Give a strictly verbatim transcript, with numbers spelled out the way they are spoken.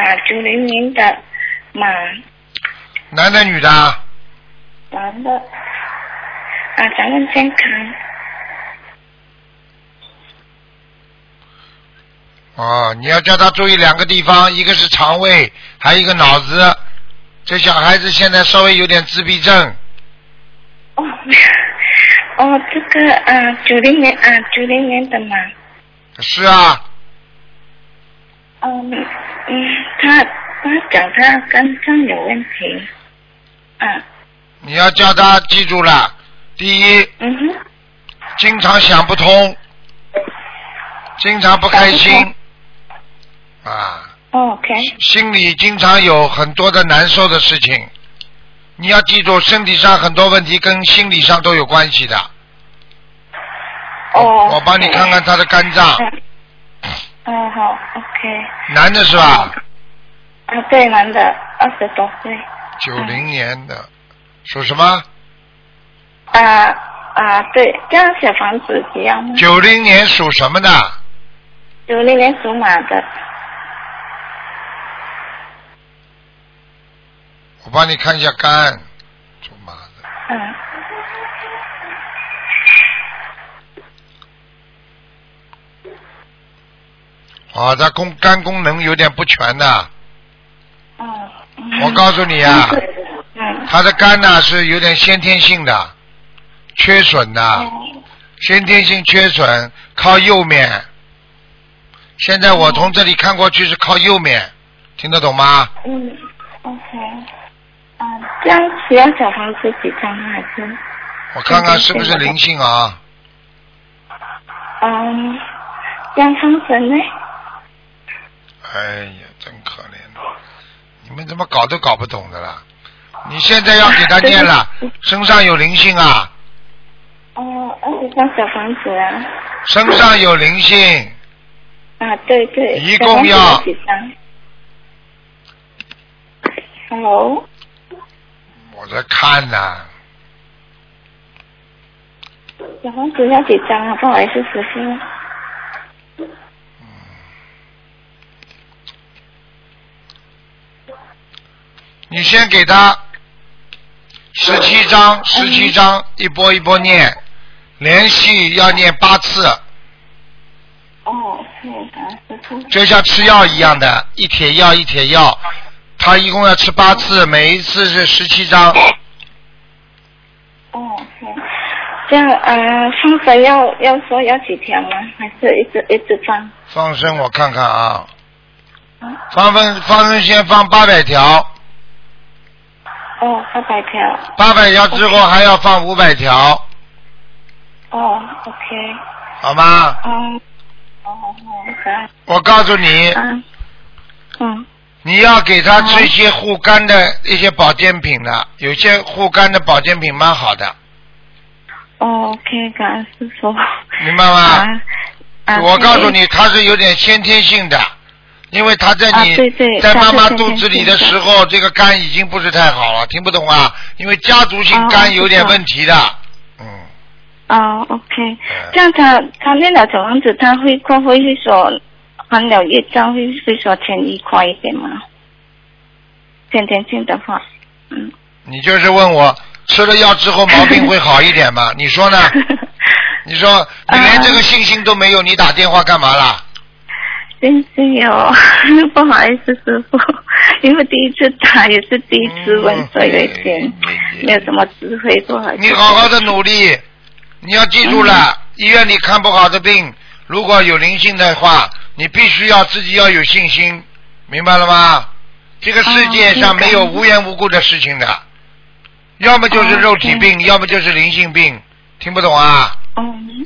九零年的马。 男的女的？ 男的。啊，想问健康。 哦，你要叫他注意两个地方，一个是肠胃，还有一个脑子。这小孩子现在稍微有点自闭症。 哦，哦，这个啊，九零年啊，九零年的嘛。 是啊。 嗯嗯，他他讲他肝脏有问题。啊。 你要叫他记住了，第一， 嗯哼， 经常想不通，经常不开心。啊。 OK。 心里经常有很多的难受的事情，你要记住，身体上很多问题跟心理上都有关系的。 哦。 我, 我帮你看看他的肝脏。 嗯。哦，好 ，OK。 男的是吧？ 啊，对，男的，二十多岁。 九零年的，嗯、属什么？ 啊啊，对，这样小房子一样吗？ 九零年属什么的？ 九零年属马的。 我帮你看一下肝，属马的。 嗯。 啊，他功肝功能有点不全的。 嗯。 我告诉你啊， 嗯， 他的肝呢是有点先天性的缺损的， 嗯、 先天性缺损，靠右面。现在我从这里看过去是靠右面，听得懂吗？ 嗯 ，OK。啊，这样需要小房子几张还是？ 我看看是不是灵性啊？ 嗯，这样放生呢？ 哎呀，真可怜！你们怎么搞都搞不懂的啦！你现在要给他念了，啊、身上有灵性啊！ 哦，二十张小房子啊！ 身上有灵性。 啊，对对。 一共要几张 ？Hello。 我在看呢、啊。 小房子要几张啊？不好意思，师傅。 你先给他十七章，十七章一波一波念，连续要念八次。 哦，是的， 就像吃药一样的，一帖药一帖药，他一共要吃八次，每一次是十七章。 哦，是。这样呃，放生要要说要几条吗？还是一直一直放？ 放生我看看啊，放生放生先放八百条。 哦，八百条。 八百条之后还要放五百条。 哦 ，OK。 好吗？ 嗯。哦哦哦。 我告诉你。 嗯。嗯。 你要给他吃一些护肝的一些保健品的，有些护肝的保健品蛮好的。 哦 ，OK， 感恩师傅。 明白吗？ 啊啊、 我告诉你，他是有点先天性的，因为他在你、 啊、对对在妈妈肚子里的时候，这个肝已经不是太好了，听不懂啊？因为家族性肝有点问题的。哦、嗯。 哦 ，OK， 这样他他念了小房子，他会会会说还了业障会会说便宜快一点吗？先天性的话，嗯。 你就是问我吃了药之后毛病会好一点吗？你说呢？你说你连这个信心都没有，你打电话干嘛啦？ 信心有，不好意思师傅，因为第一次打也是第一次问，嗯、所以有一点没有什么智慧，不好意思。 你好好的努力，你要记住了，嗯、医院里看不好的病，如果有灵性的话，你必须要自己要有信心，明白了吗？这个世界上没有无缘无故的事情的，要么就是肉体病，哦、要么就是灵性病，听不懂啊？ 哦。